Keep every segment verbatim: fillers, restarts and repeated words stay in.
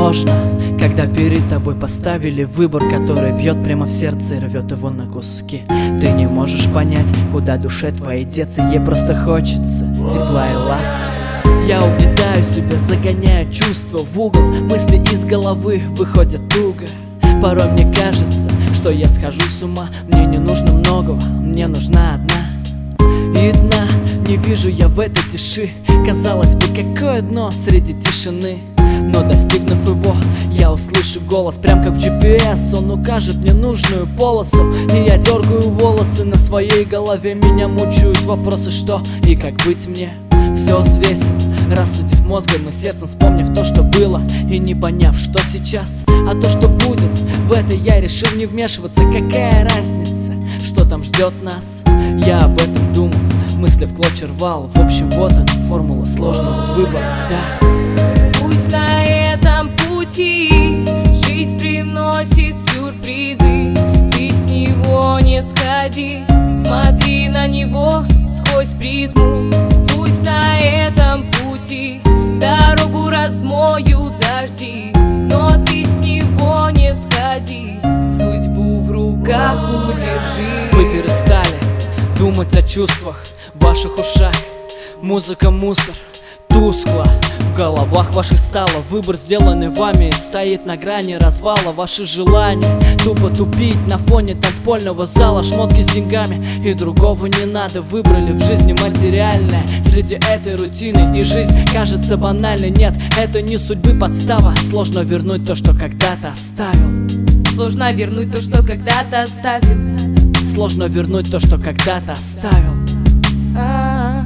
сложно, когда перед тобой поставили выбор, который бьет прямо в сердце и рвет его на куски. Ты не можешь понять, куда душе твоей деться, ей просто хочется тепла и ласки. Я угнетаю себя, загоняю чувства в угол, мысли из головы выходят туго. Порой мне кажется, что я схожу с ума. Мне не нужно многого, мне нужна одна. И дна не вижу я в этой тиши. Казалось бы, какое дно среди тишины. Но достигнув его, я услышу голос, прям как в джи пи эс. Он укажет мне нужную полосу, и я дергаю волосы на своей голове. Меня мучают вопросы, что и как быть мне. Все взвесил, рассудив мозгом и сердцем, вспомнив то, что было, и не поняв, что сейчас, а то, что будет. В это я решил не вмешиваться. Какая разница, что там ждет нас? Я об этом думал, мысли в клочья рвал. В общем, вот она, формула сложного выбора, да. Пусть на этом пути жизнь приносит сюрпризы, ты с него не сходи, смотри на него сквозь призму. Пусть на этом пути дорогу размоют дожди, но ты с него не сходи, судьбу в руках удержи. Вы перестали думать о чувствах в ваших ушах. Музыка мусор, тускло в головах ваших стало. Выбор, сделанный вами, стоит на грани развала. Ваши желания тупо тупить на фоне танцпольного зала. Шмотки с деньгами и другого не надо. Выбрали в жизни материальное среди этой рутины, и жизнь кажется банальной. Нет, это не судьбы подстава. Сложно вернуть то, что когда-то оставил. Сложно вернуть то, что когда-то оставил. Сложно вернуть то, что когда-то оставил. А-а-а.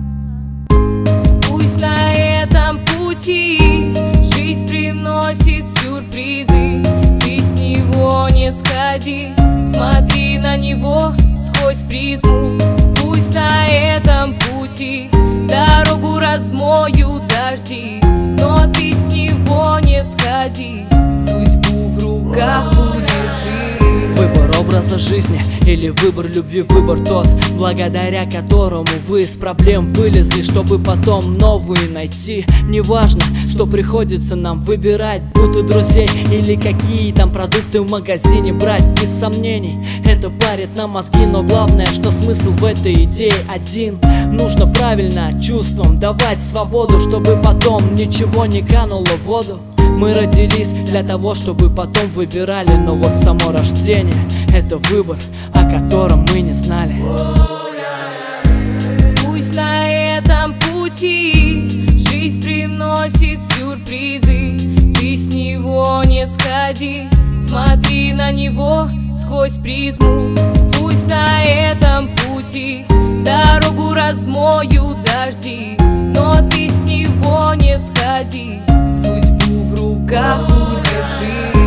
Пусть на этом пути жизнь приносит сюрпризы, ты с него не сходи, смотри на него сквозь призму. Пусть на этом пути дорогу размоют дожди, но ты с него не сходи, судьбу в руках удержи. Выбор образа жизни или выбор любви, выбор тот, благодаря которому вы из проблем вылезли, чтобы потом новые найти. Неважно, что приходится нам выбирать, будь то друзей или какие там продукты в магазине брать. Без сомнений, это парит нам мозги, но главное, что смысл в этой идее один. Нужно правильно чувствам давать свободу, чтобы потом ничего не кануло в воду. Мы родились для того, чтобы потом выбирали, но вот само рождение — это выбор, о котором мы не знали. Пусть на этом пути жизнь приносит сюрпризы, ты с него не сходи, смотри на него сквозь призму. Пусть на этом пути дорогу размоют дожди, но ты с него не сходи, судьбу в руках удержи.